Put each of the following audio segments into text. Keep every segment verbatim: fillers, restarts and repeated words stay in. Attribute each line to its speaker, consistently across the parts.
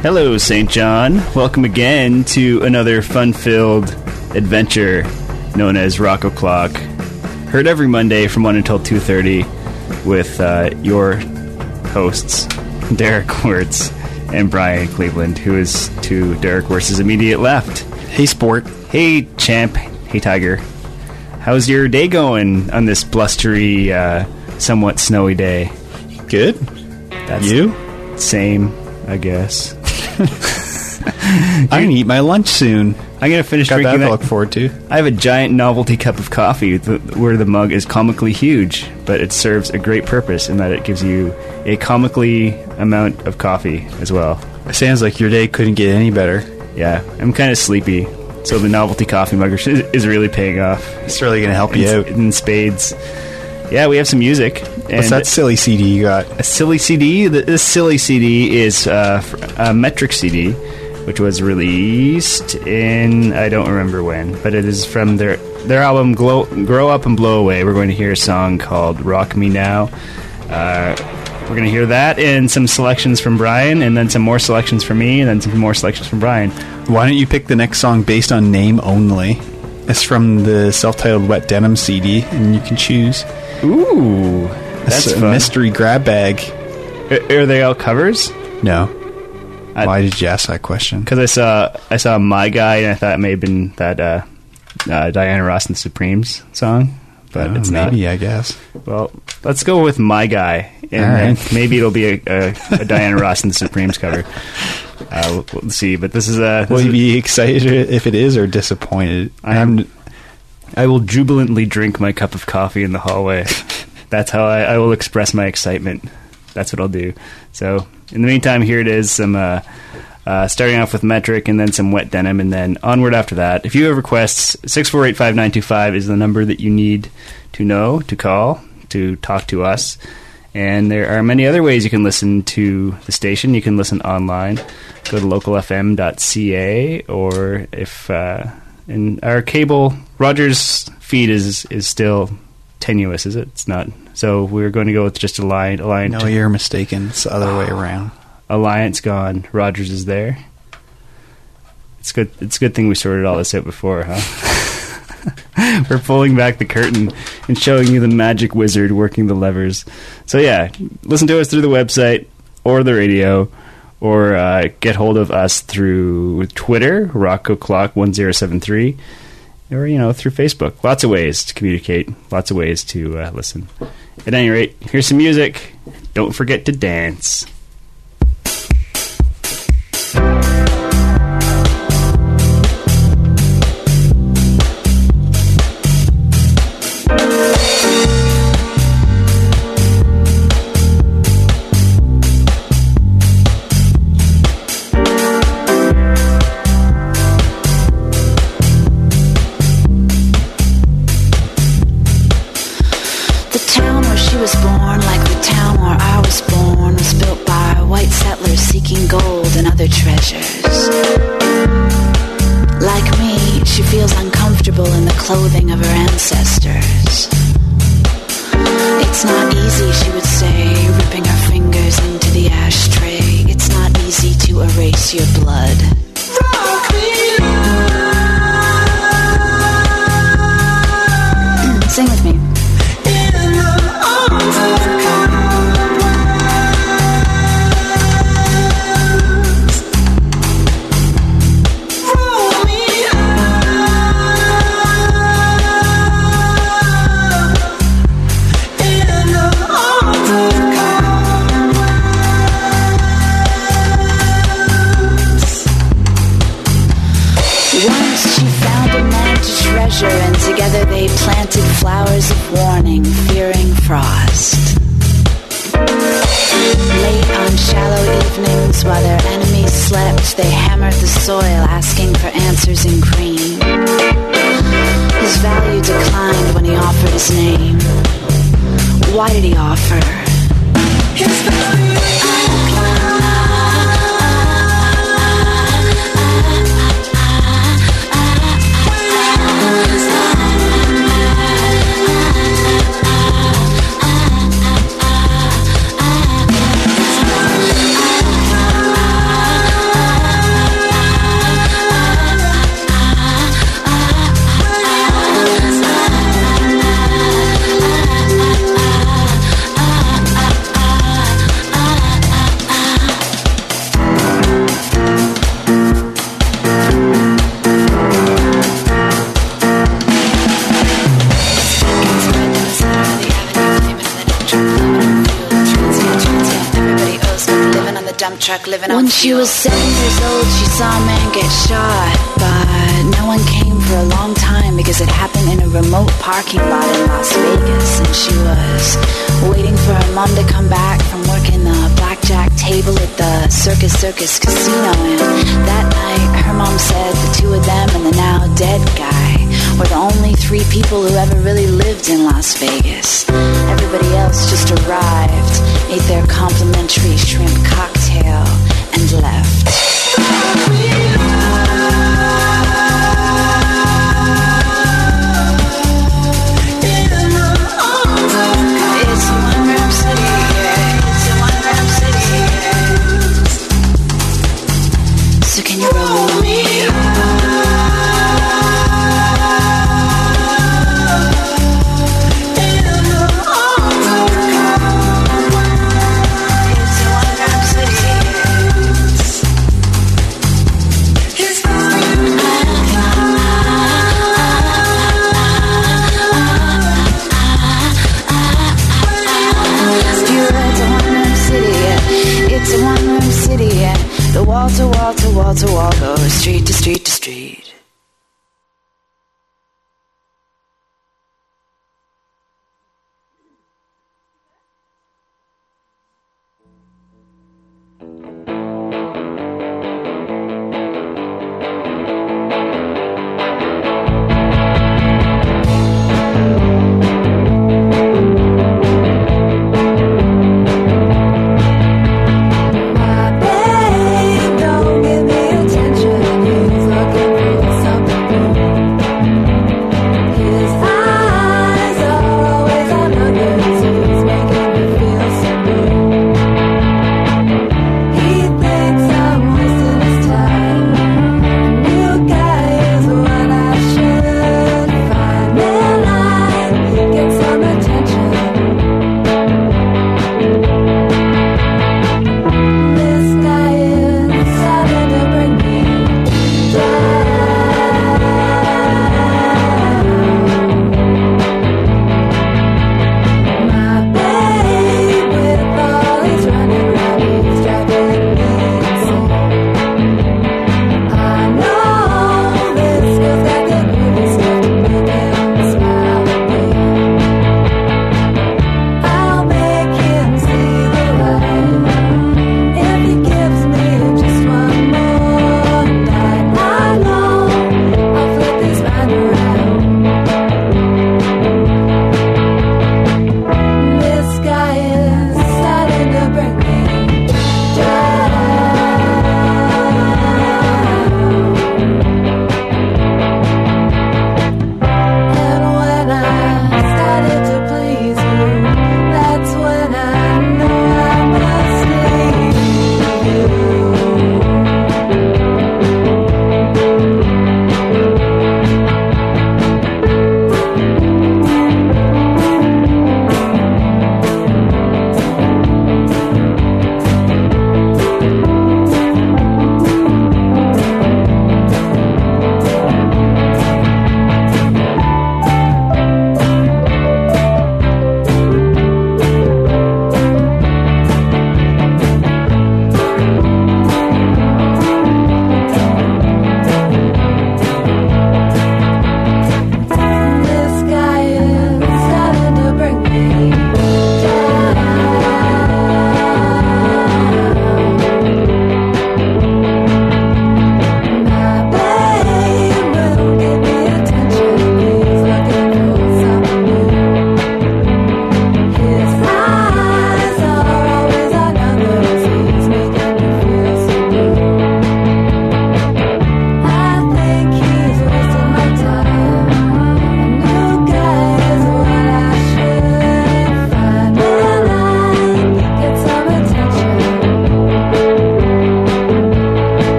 Speaker 1: Hello, Saint John. Welcome again to another fun-filled adventure known as Rock O'Clock. Heard every Monday from one until two thirty with uh, your hosts, Derek Wirtz and Brian Cleveland, who is to Derek Wirtz's immediate left.
Speaker 2: Hey, Sport.
Speaker 1: Hey, Champ. Hey, Tiger. How's your day going on this blustery, uh, somewhat snowy day?
Speaker 2: Good.
Speaker 1: That's
Speaker 2: you?
Speaker 1: Same, I guess.
Speaker 2: I'm going to eat my lunch soon.
Speaker 1: I'm going to finish
Speaker 2: Got
Speaker 1: drinking
Speaker 2: that
Speaker 1: that.
Speaker 2: to look forward to.
Speaker 1: I have a giant novelty cup of coffee th- where the mug is comically huge, but it serves a great purpose in that it gives you a comically amount of coffee as well.
Speaker 2: It sounds like your day couldn't get any better.
Speaker 1: Yeah, I'm kind of sleepy, so the novelty coffee mug is is really paying off.
Speaker 2: It's really going to help you
Speaker 1: in,
Speaker 2: out.
Speaker 1: In spades. Yeah, we have some music. And
Speaker 2: what's that silly C D you got?
Speaker 1: A silly C D? This silly C D is uh, a Metric C D, which was released in, I don't remember when, but it is from their their album Glow, Grow Up and Blow Away. We're going to hear a song called Rock Me Now. Uh, we're going to hear that and some selections from Brian, and then some more selections from me, and then some more selections from Brian.
Speaker 2: Why don't you pick the next song based on name only? It's from the self-titled Wet Denim C D, and you can choose.
Speaker 1: Ooh, that's
Speaker 2: a
Speaker 1: fun.
Speaker 2: Mystery grab bag.
Speaker 1: Are, are they all covers?
Speaker 2: No.
Speaker 1: I,
Speaker 2: Why did you ask that question?
Speaker 1: Because I saw I saw My Guy, and I thought it may have been that uh, uh, Diana Ross and the Supremes song, but
Speaker 2: oh,
Speaker 1: it's
Speaker 2: maybe,
Speaker 1: not.
Speaker 2: I guess.
Speaker 1: Well, let's go with My Guy, and
Speaker 2: All right.
Speaker 1: then maybe it'll be a, a, a Diana Ross and the Supremes cover. Uh, we'll, we'll see, but this is a. This
Speaker 2: Will you
Speaker 1: is,
Speaker 2: be excited if it is, or disappointed?
Speaker 1: I am. I will jubilantly drink my cup of coffee in the hallway. That's how I, I will express my excitement. That's what I'll do. So, in the meantime, here it is. Some uh, uh, starting off with Metric, and then some Wet Denim, and then onward after that. If you have requests, six four eight, five nine two five is the number that you need to know, to call, to talk to us. And there are many other ways you can listen to the station. You can listen online. Go to local f m dot c a, or if... Uh, And our cable Rogers feed is is still tenuous, is it? It's not. So we're going to go with just Alliant. Alliant.
Speaker 2: No, you're mistaken. It's the other way around.
Speaker 1: Alliant's gone. Rogers is there. It's good. It's a good thing we sorted all this out before, huh? We're pulling back the curtain and showing you the magic wizard working the levers. So yeah, listen to us through the website or the radio. Or uh, get hold of us through Twitter, Rock O'Clock one zero seven three, or, you know, through Facebook. Lots of ways to communicate, lots of ways to uh, listen. At any rate, here's some music. Don't forget to dance.
Speaker 3: Clothing of her ancestors. It's not easy, she would say, ripping her fingers into the ashtray. It's not easy to erase your blood. Rock me now. Sing with me. In the arms of and together they planted flowers of warning, fearing frost. Late on shallow evenings, while their enemies slept, they hammered the soil, asking for answers in green. His value declined when he offered his name. Why did he offer? His value declined. truck living on fuel. When she was seven years old, she saw a man get shot, but no one came for a long time because it happened in a remote parking lot in Las Vegas, and she was waiting for her mom to come back from working the blackjack table at the Circus Circus Casino, and that night her mom said the two of them and the now dead guy were the only three people who ever really lived in Las Vegas. Everybody else just arrived, ate their complimentary shrimp cocktail, and left. It's a one-room city, yeah. It's a one-room city, yeah. So can you roll with me? It's a one-room city, and the wall to wall to wall to wall goes street to street to street.
Speaker 4: Don't give me attention if he's looking for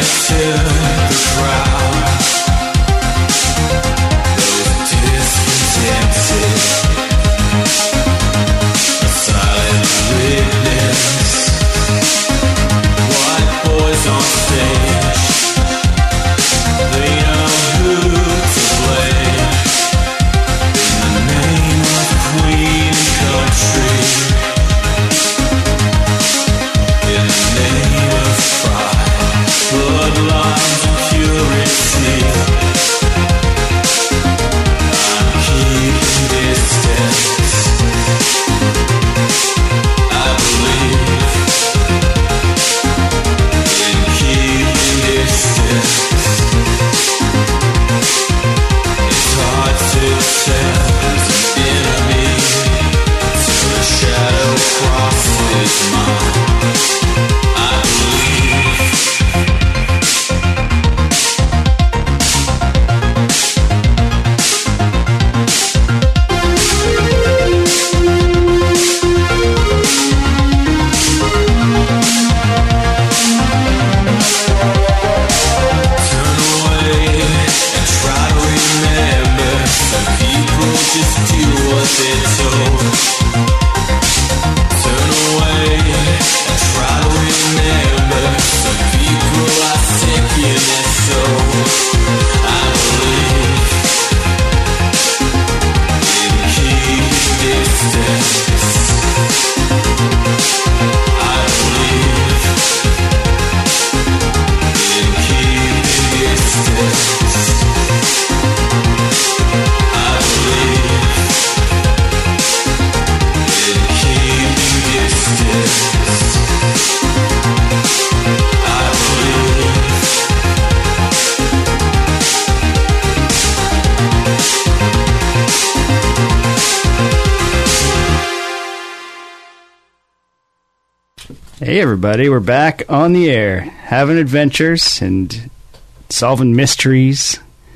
Speaker 1: Hey everybody, we're back on the air, having adventures and solving mysteries.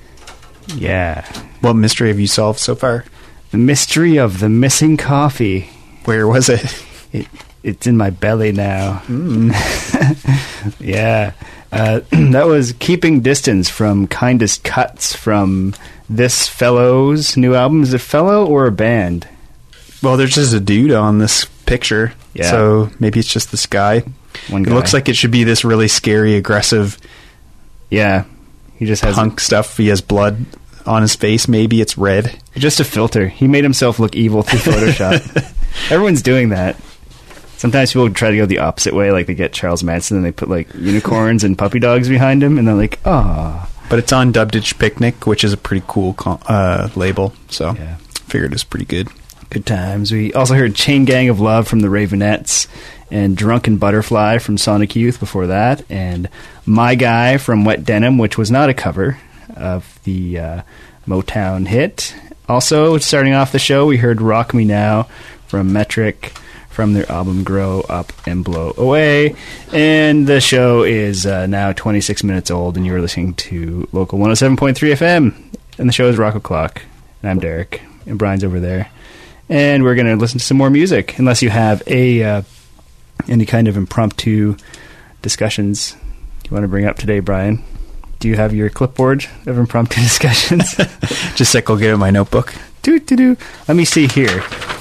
Speaker 1: Yeah.
Speaker 2: What mystery have you solved so far?
Speaker 1: The mystery of the missing coffee.
Speaker 2: Where was it?
Speaker 1: It it's in my belly now.
Speaker 2: Mm.
Speaker 1: Yeah. Uh, that was Keeping Distance from Kindest Cuts from this fellow's new album. Is it fellow or a band?
Speaker 2: Well, there's just a dude on this picture.
Speaker 1: Yeah.
Speaker 2: So maybe it's just this guy.
Speaker 1: One guy.
Speaker 2: It looks like it should be this really scary, aggressive
Speaker 1: Yeah. He just has
Speaker 2: punk stuff. He has blood on his face. Maybe it's red.
Speaker 1: just a filter. He made himself look evil through Photoshop. Everyone's doing that. Sometimes people try to go the opposite way, like they get Charles Manson and they put like unicorns and puppy dogs behind him, and they're like, ah.
Speaker 2: But it's on Dub Ditch Picnic, which is a pretty cool co- uh, label. So
Speaker 1: Yeah.
Speaker 2: figured it's pretty good.
Speaker 1: Good times. We also heard Chain Gang of Love from the Ravenettes and Drunken Butterfly from Sonic Youth before that, and My Guy from Wet Denim, which was not a cover of the uh, Motown hit. Also, starting off the show, we heard Rock Me Now from Metric from their album Grow Up and Blow Away. And the show is uh, now twenty-six minutes old, and you're listening to Local one oh seven point three F M. And the show is Rock O'Clock. And I'm Derek, and Brian's over there. And we're going to listen to some more music, unless you have a uh, any kind of impromptu discussions you want to bring up today, Brian. Do you have your clipboard of impromptu discussions?
Speaker 2: Just a sec, I'll get out my notebook.
Speaker 1: do, do, do. Let me see here.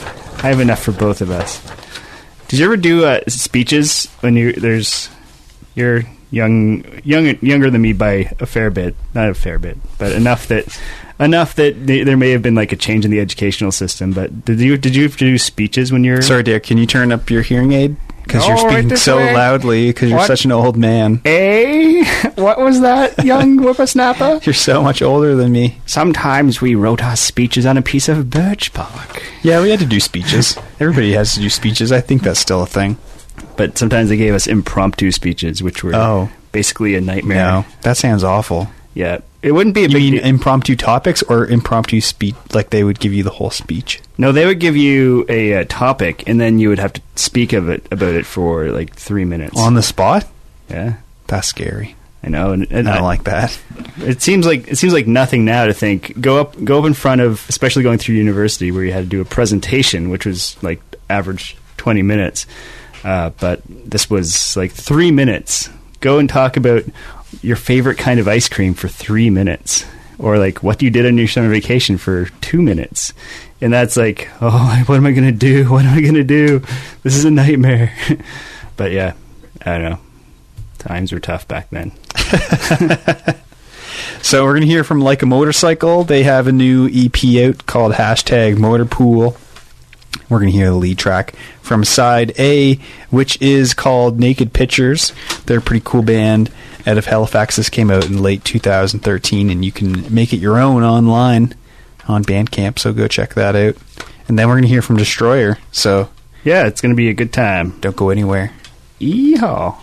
Speaker 1: I have enough for both of us. Did you ever do uh, speeches when you there's you're young, young, younger than me by a fair bit, not a fair bit, but enough that enough that th- there may have been like a change in the educational system. But did you did you have to do speeches when you're
Speaker 2: Sorry, Derek, can you turn up your hearing aid? Because
Speaker 1: No,
Speaker 2: you're
Speaker 1: right
Speaker 2: speaking
Speaker 1: this
Speaker 2: so
Speaker 1: way.
Speaker 2: loudly because you're
Speaker 1: What?
Speaker 2: such an old man.
Speaker 1: Eh? What was that, young whippersnapper?
Speaker 2: You're so much older than me.
Speaker 1: Sometimes we wrote our speeches on a piece of birch bark.
Speaker 2: Yeah, we had to do speeches. Everybody has to do speeches. I think that's still a thing.
Speaker 1: But sometimes they gave us impromptu speeches, which were
Speaker 2: Oh.
Speaker 1: basically a nightmare.
Speaker 2: No, that sounds awful.
Speaker 1: Yeah. It wouldn't be a
Speaker 2: You
Speaker 1: big
Speaker 2: mean
Speaker 1: deal.
Speaker 2: impromptu topics or impromptu speech? Like they would give you the whole speech?
Speaker 1: No, they would give you a, uh topic, and then you would have to speak of it about it for like three minutes.
Speaker 2: On the spot?
Speaker 1: Yeah,
Speaker 2: That's scary.
Speaker 1: I know. And, and
Speaker 2: I don't like that.
Speaker 1: It seems like it seems like nothing now to think go up go up in front of, especially going through university where you had to do a presentation, which was like average twenty minutes, uh, but this was like three minutes. Go and talk about your favorite kind of ice cream for three minutes. Or like what you did on your summer vacation for two minutes. And that's like, oh, what am I going to do? What am I going to do? This is a nightmare. But yeah, I don't know. Times were tough back then.
Speaker 2: So we're going to hear from Like a Motorcycle. They have a new E P out called Hashtag Motorpool. We're going to hear the lead track from side A, which is called Naked Pictures. They're a pretty cool band out of Halifax. This came out in late two thousand thirteen, and you can make it your own online on Bandcamp, so go check that out. And then we're going to hear from Destroyer. So
Speaker 1: yeah, it's going to be a good time.
Speaker 2: Don't go anywhere.
Speaker 1: Yeehaw.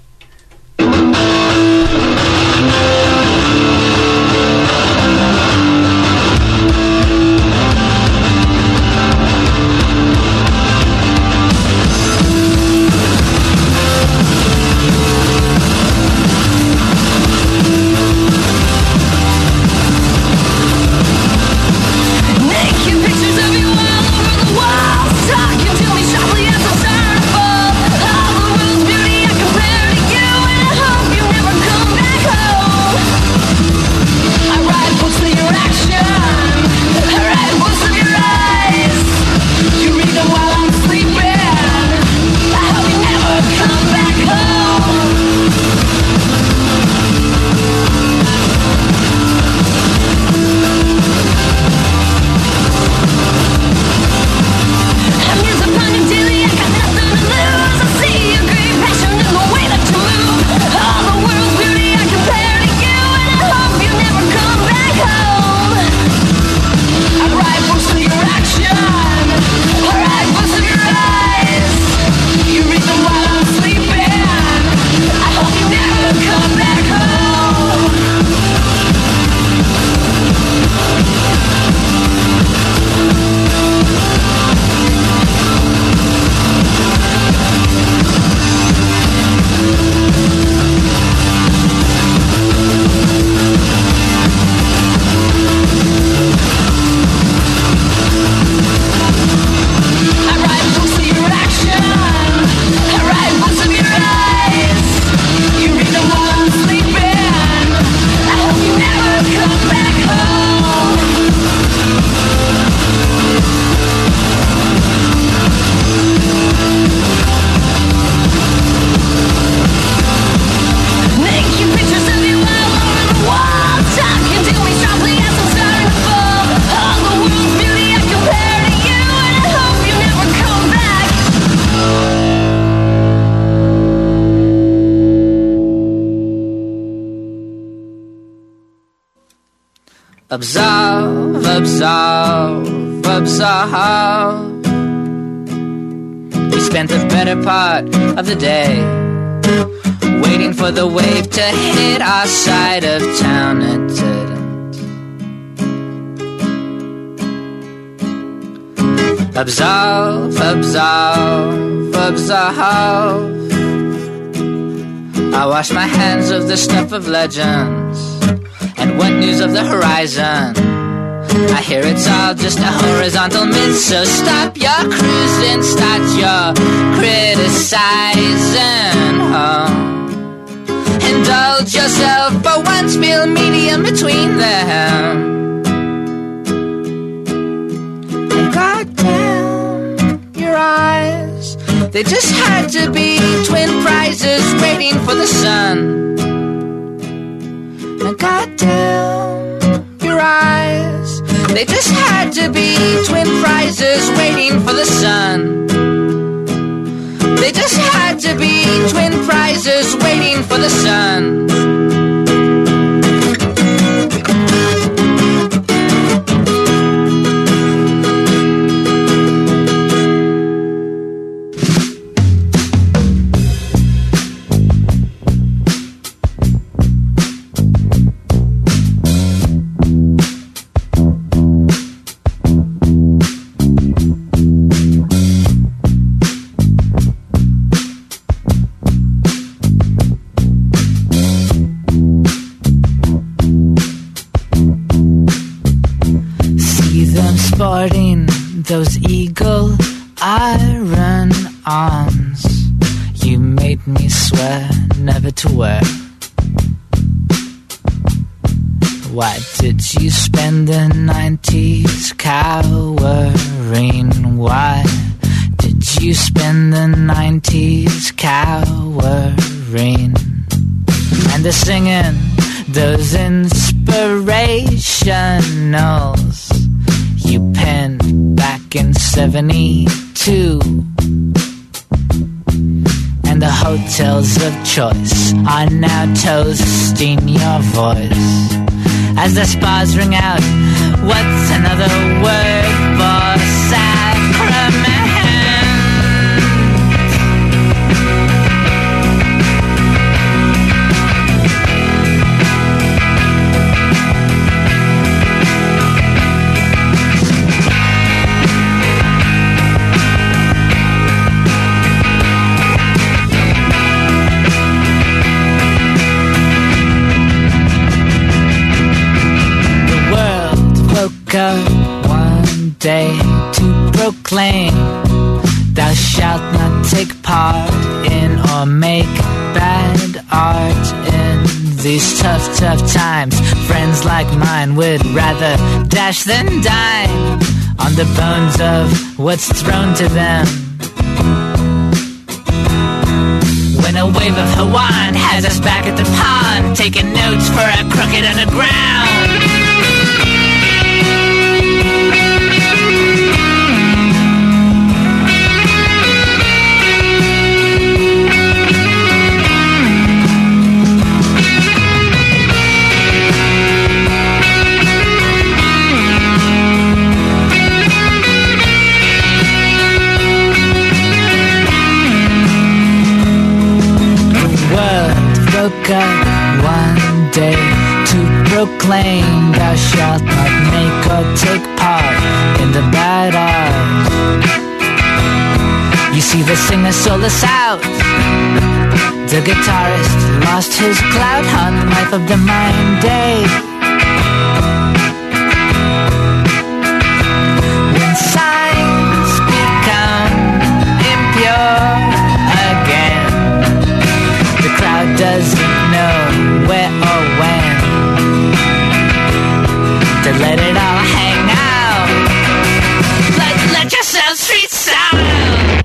Speaker 4: Absolve, absolve, absolve. We spent the better part of the day waiting for the wave to hit our side of town. It didn't. Absolve, absolve, absolve. I wash my hands of the stuff of legends and what news of the horizon. I hear it's all just a horizontal myth, so stop your cruising, start your criticizing. Oh. Indulge yourself for once, feel medium between them. And goddamn, your eyes, they just had to be twin prizes waiting for the sun. And goddamn, your eyes, they just had to be twin prizes waiting for the sun. They just had to be twin prizes waiting for the sun. Those eagle iron arms, you made me swear never to wear Why did you spend the nineties cowering? Why did you spend the nineties cowering? And the singing, those inspirationals you penned back in seventy-two. And the hotels of choice are now toasting your voice as the spas ring out. What's another word for sacrament? Up one day to proclaim, thou shalt not take part in or make bad art in these tough, tough times. Friends like mine would rather dash than dine on the bones of what's thrown to them. When a wave of Hawaiian has us back at the pond, taking notes for a crooked underground. Woke up one day to proclaim, thou shalt not make or take part in the bad art. You see, the singer sold us out. The guitarist lost his clout on Life of the Mind Day. When signs become impure again, the crowd doesn't know where or when to let it all hang out. Let, let yourself street sound.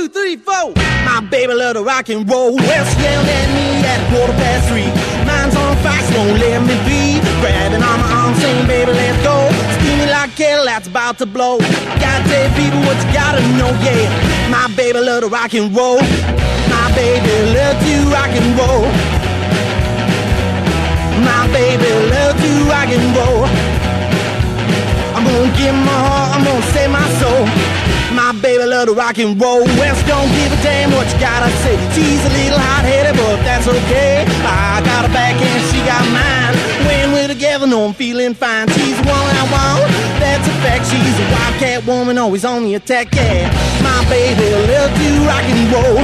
Speaker 5: two, three, four. My baby love to rock and roll. Well, she yelled at me at quarter past three. Mine's on fire, she won't let me be. Grabbing on my arm, saying, baby, let's go. Steamy like kettle that's about to blow. Gotta tell people what you gotta know, yeah. My baby love to rock and roll. My baby love to rock and roll. My baby love to rock and roll. I'm gonna give my heart, I'm gonna save my soul. My baby love to rock and roll. Well, she don't give a damn what you gotta say. She's a little hot-headed, but that's okay. I got her back and she got mine. When we're together, no, I'm feeling fine. She's the woman I want, that's a fact. She's a wildcat woman, always on the attack, yeah. My baby love to rock and roll.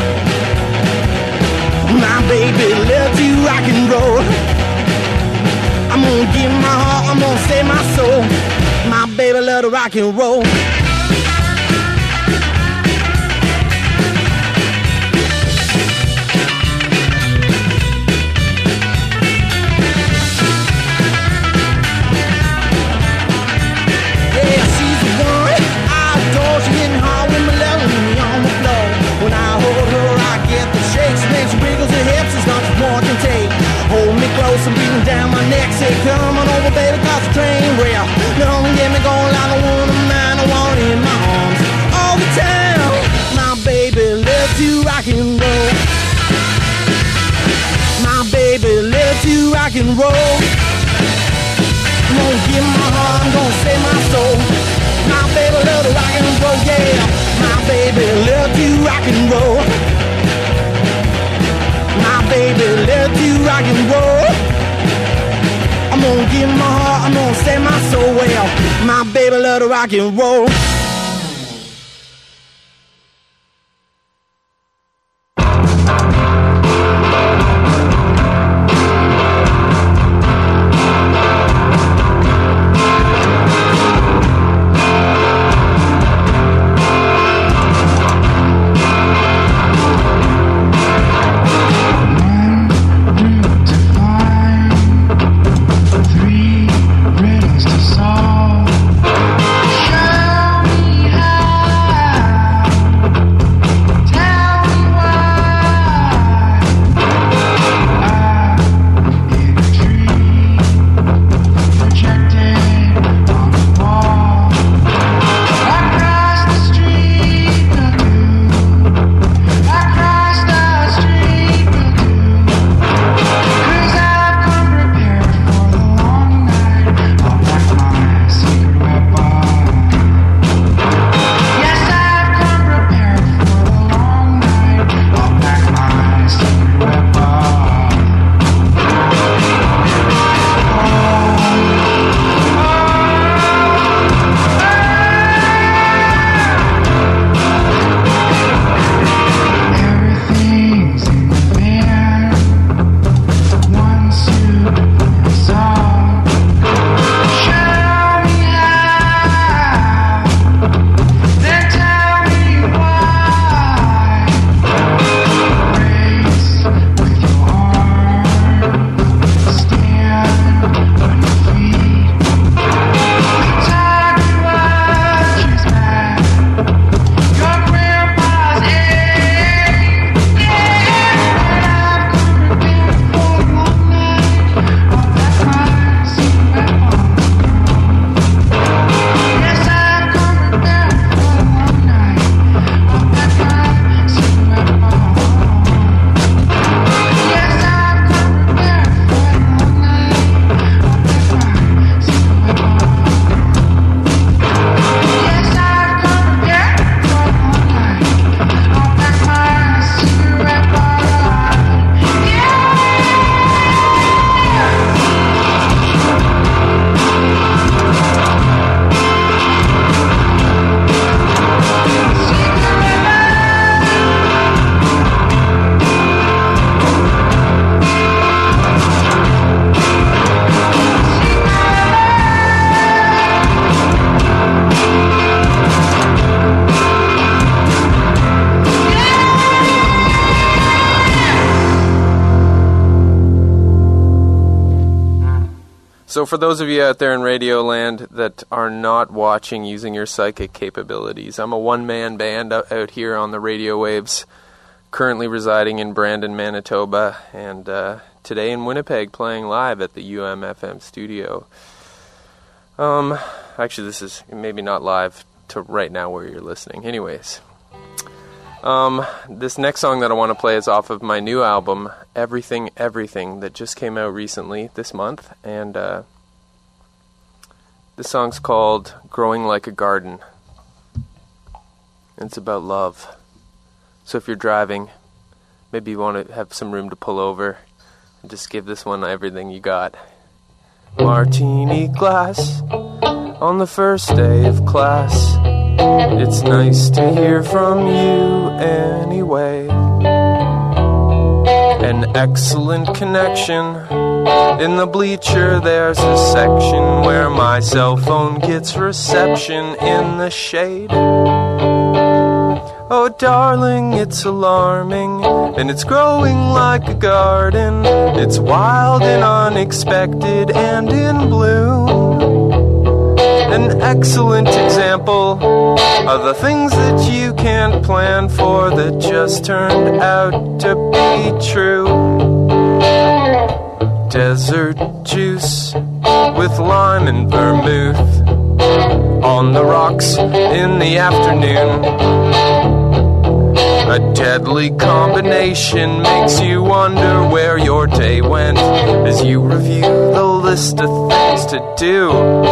Speaker 5: My baby love to rock and roll. I'm gonna give my heart, I'm gonna save my soul. My baby love to rock and roll. Yeah, she's the one I adore. She hitting hard with my love and me on the floor. When I hold her, I get the shakes. And then she wiggles her hips, it's not more can take. Hold me close and beating down my neck. Say, come on over, baby, cause the train rail. Don't get me going like I want a man. I want in my arms all the time. My baby loves to rock and roll. My baby loves to rock and roll. I'm gonna give my heart, I'm gonna save my soul. My baby loves to rock and roll, yeah. My baby loves to rock and roll. My baby love to rock and roll. I'm gonna give my heart, I'm gonna save my soul. Well, my baby love to rock and roll.
Speaker 6: Three riddles to solve. So for those of you out there in Radioland that are not watching using your psychic capabilities, I'm a one-man band out, out here on the radio waves, currently residing in Brandon, Manitoba, and uh, today in Winnipeg playing live at the U M F M studio. Um, actually, this is maybe not live to right now where you're listening. Anyways, um, this next song that I want to play is off of my new album, Everything, Everything, that just came out recently this month, and uh, this song's called Growing Like a Garden. It's about love. So if you're driving, maybe you want to have some room to pull over and just give this one everything you got. Martini glass on the first day of class. It's nice to hear from you anyway. An excellent connection. In the bleacher there's a section where my cell phone gets reception in the shade. Oh darling, it's alarming, and it's growing like a garden. It's wild and unexpected and in bloom. An excellent example of the things that you can't plan for that just turned out to be true. Desert juice with lime and vermouth on the rocks in the afternoon. A deadly combination makes you wonder where your day went as you review the list of things to do.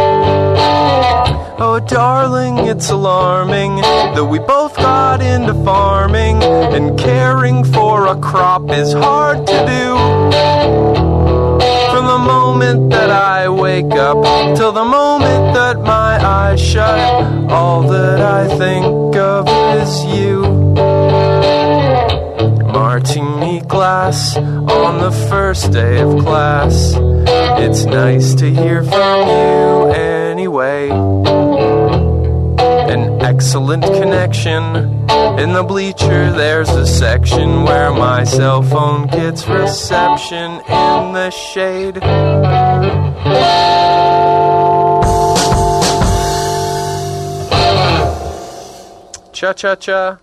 Speaker 6: Oh darling, it's alarming that we both got into farming, and caring for a crop is hard to do. From the moment that I wake up till the moment that my eyes shut, all that I think of is you. Martini glass on the first day of class. It's nice to hear from you anyway. An excellent connection. In the bleacher there's a section where my cell phone gets reception in the shade. Cha-cha-cha.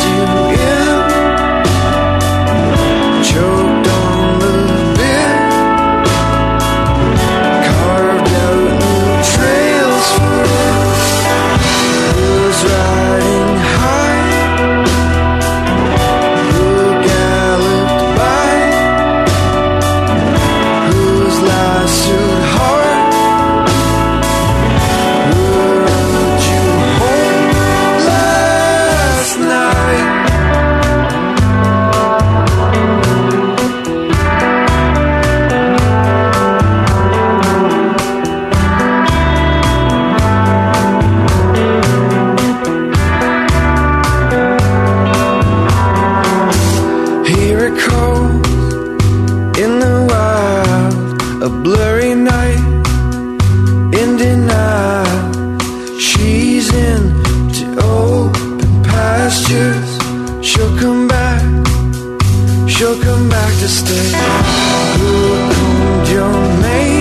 Speaker 5: Choked on the beer
Speaker 7: miracles in the wild, a blurry night in denial. She's into open pastures. She'll come back, she'll come back to stay. Who owned your mate?